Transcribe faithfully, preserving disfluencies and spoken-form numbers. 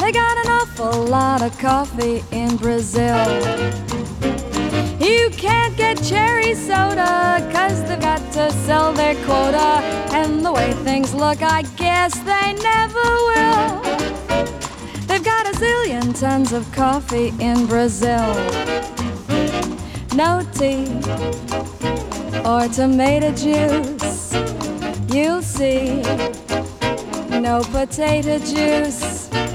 They got an awful lot of coffee in Brazil. You can't get cherry soda, 'cause they've got to sell their quota. And the way things look, I guess they never will. They've got a zillion tons of coffee in Brazil. No tea or tomato juice, you'll see. No potato juice